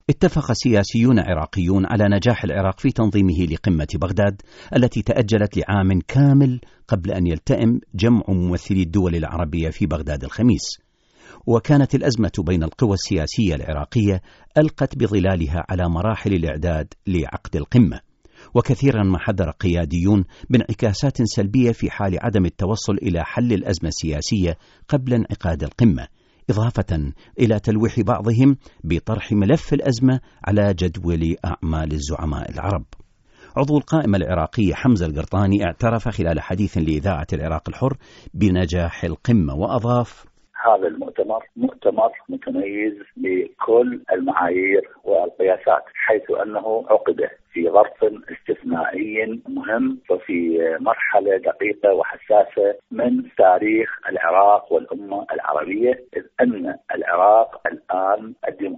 اتفق سياسيون عراقيون على نجاح العراق في تنظيمه لقمة بغداد التي تأجلت لعام كامل قبل أن يلتئم جمع ممثلي الدول العربية في بغداد الخميس. وكانت الأزمة بين القوى السياسية العراقية ألقت بظلالها على مراحل الإعداد لعقد القمة، وكثيرا ما حذر قياديون بانعكاسات سلبية في حال عدم التوصل إلى حل الأزمة السياسية قبل انعقاد القمة، إضافة إلى تلويح بعضهم بطرح ملف الأزمة على جدول أعمال الزعماء العرب. عضو القائمة العراقية حمزة القرطاني اعترف خلال حديث لإذاعة العراق الحر بنجاح القمة، وأضاف: هذا المؤتمر مؤتمر متميز بكل المعايير والقياسات، حيث أنه عقد في ظرف استثنائي مهم وفي مرحلة دقيقة وحساسة من تاريخ العراق والأمة العربية، إذ أن العراق الآن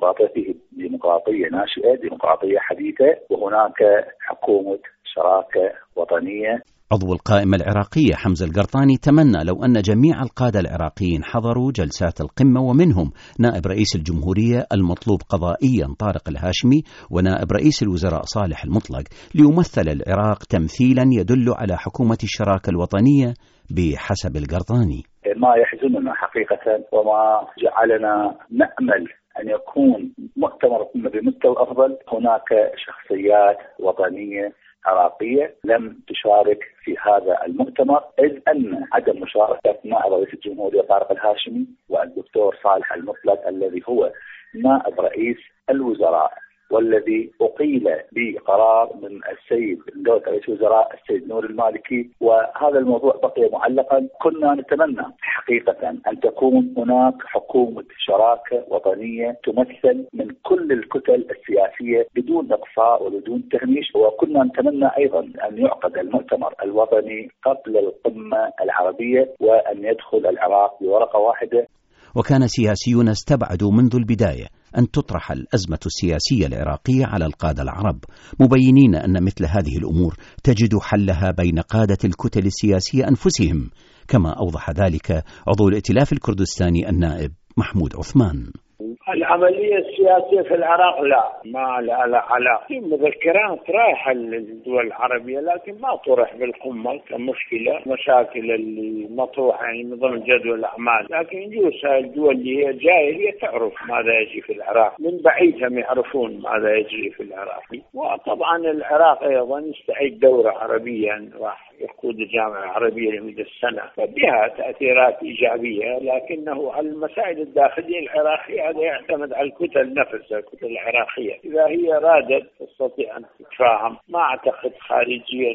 ديمقراطية ناشئة، ديمقراطية حديثة، وهناك حكومة شراكة وطنية. عضو القائمة العراقية حمزة القرطاني تمنى لو أن جميع القادة العراقيين حضروا جلسات القمة، ومنهم نائب رئيس الجمهورية المطلوب قضائيا طارق الهاشمي ونائب رئيس الوزراء صالح المطلق، ليمثل العراق تمثيلا يدل على حكومة الشراكة الوطنية بحسب القرطاني. ما يحزننا حقيقة وما جعلنا نأمل أن يكون مؤتمر قمة بمستوى أفضل، هناك شخصيات وطنية عراقية لم تشارك في هذا المؤتمر، إذ أن عدم مشاركة نائب رئيس الجمهورية طارق الهاشمي والدكتور صالح المطلق الذي هو نائب رئيس الوزراء والذي أقيل بقرار من السيد دولة رئيس الوزراء السيد نور المالكي، وهذا الموضوع بقي معلقا. كنا نتمنى حقيقة أن تكون هناك حكومة شراكة وطنية تمثل من كل الكتل السياسية بدون إقصاء وبدون تهميش، وكنا نتمنى أيضا أن يعقد المؤتمر الوطني قبل القمة العربية وأن يدخل العراق بورقة واحدة. وكان سياسيون استبعدوا منذ البداية أن تطرح الأزمة السياسية العراقية على القادة العرب، مبينين أن مثل هذه الأمور تجد حلها بين قادة الكتل السياسية أنفسهم، كما أوضح ذلك عضو الائتلاف الكردستاني النائب محمود عثمان. العملية السياسية في العراق ما لا علاقة. في مذكرات رايحة للدول العربية لكن ما طرح بالقمة كمشكلة، مشاكل المطروحة يعني من ضمن جدول الأعمال، لكن يجوز الدول اللي هي جاهلية تعرف ماذا يجري في العراق، من بعيد هم يعرفون ماذا يجري في العراق. وطبعا العراق أيضا يستعيد دورة عربيا، راح يقود الجامعة العربية لمدة سنة، فبها تأثيرات إيجابية، لكنه على المسائل الداخلية العراقية هذا يعتمد على الكتل نفسها، الكتل العراقية إذا هي رادت تستطيع أن تتفاهم. ما أعتقد خارجيا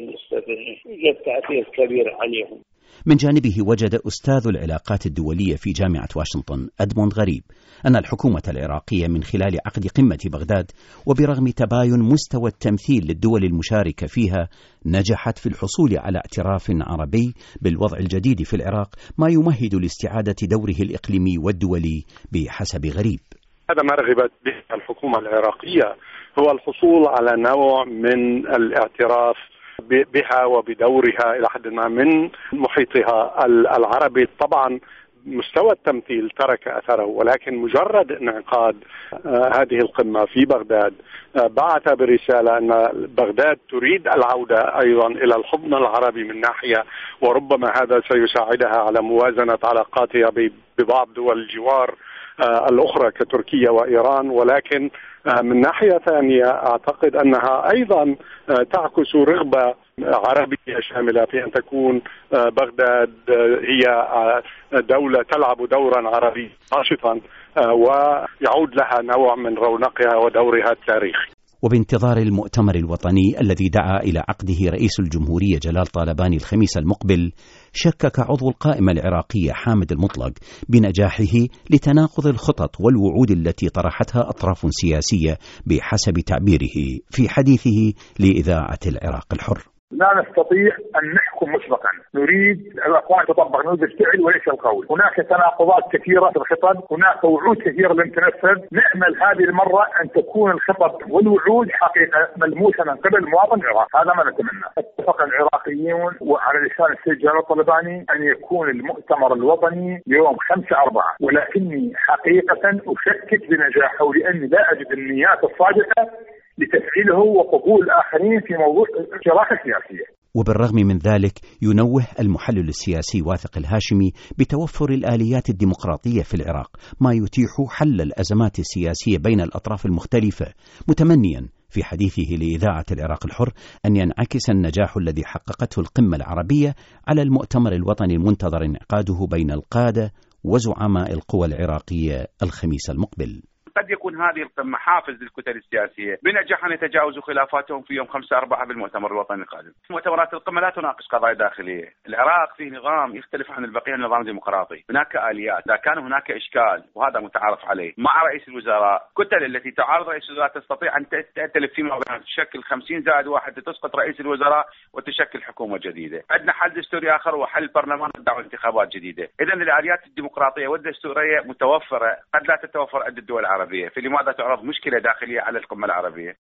يوجد تأثير كبير عليهم. من جانبه وجد أستاذ العلاقات الدولية في جامعة واشنطن أدموند غريب أن الحكومة العراقية من خلال عقد قمة بغداد، وبرغم تباين مستوى التمثيل للدول المشاركة فيها، نجحت في الحصول على اعتراف عربي بالوضع الجديد في العراق، ما يمهد لاستعادة دوره الإقليمي والدولي بحسب غريب. هذا ما رغبت به الحكومة العراقية، هو الحصول على نوع من الاعتراف بها وبدورها إلى حد ما من محيطها العربي. طبعا مستوى التمثيل ترك أثره، ولكن مجرد انعقاد هذه القمة في بغداد بعث برسالة أن بغداد تريد العودة أيضا إلى الحضن العربي من ناحية، وربما هذا سيساعدها على موازنة علاقاتها ببعض دول الجوار الأخرى كتركيا وإيران. ولكن من ناحية ثانية أعتقد أنها أيضا تعكس رغبة عربية شاملة في أن تكون بغداد هي دولة تلعب دورا عربيا ناشطا ويعود لها نوع من رونقها ودورها التاريخي. وبانتظار المؤتمر الوطني الذي دعا إلى عقده رئيس الجمهورية جلال طالباني الخميس المقبل، شكك عضو القائمة العراقية حامد المطلق بنجاحه لتناقض الخطط والوعود التي طرحتها أطراف سياسية بحسب تعبيره في حديثه لإذاعة العراق الحر. لا نستطيع أن نحكم مسبقا، نريد الأقوال تطبق، نريد الفعل وليس القول. هناك تناقضات كثيرة في الخطب، هناك وعود كثيرة لم تنفذ. نأمل هذه المرة أن تكون الخطب والوعود حقيقة ملموسة من قبل مواطن العراق، هذا ما نتمنى. اتفق العراقيون وعلى لسان السيد جلال الطلباني أن يكون المؤتمر الوطني يوم 5/4، ولكني حقيقة أشكك بنجاحه لأني لا أجد النيات الصادقة لتفعيله وقبول الآخرين في موضوع الشراكة السياسية. وبالرغم من ذلك ينوه المحلل السياسي واثق الهاشمي بتوفر الآليات الديمقراطية في العراق ما يتيح حل الأزمات السياسية بين الأطراف المختلفة، متمنيا في حديثه لإذاعة العراق الحر أن ينعكس النجاح الذي حققته القمة العربية على المؤتمر الوطني المنتظر انعقاده بين القادة وزعماء القوى العراقية الخميس المقبل. قد يكون هذه القمة حافز للكتل السياسية بنجاح أن يتجاوزوا خلافاتهم في يوم 5/4 بالمؤتمر الوطني القادم. مؤتمرات القمة لا تناقش قضايا داخلية. العراق فيه نظام يختلف عن البقية، نظام ديمقراطي. هناك آليات، إذا كان هناك إشكال وهذا متعارف عليه مع رئيس الوزراء، كتل التي تعارض رئيس الوزراء تستطيع أن تأتلف فيما بينها، تشكل 50+1 لتسقط رئيس الوزراء وتشكل حكومة جديدة. عندنا حل دستوري آخر وحل البرلمان ودعوة انتخابات جديدة. إذن الآليات الديمقراطية والدستورية متوفرة، قد لا تتوفر عند الدول العربية، فلماذا تعرض مشكلة داخلية على القمة العربية؟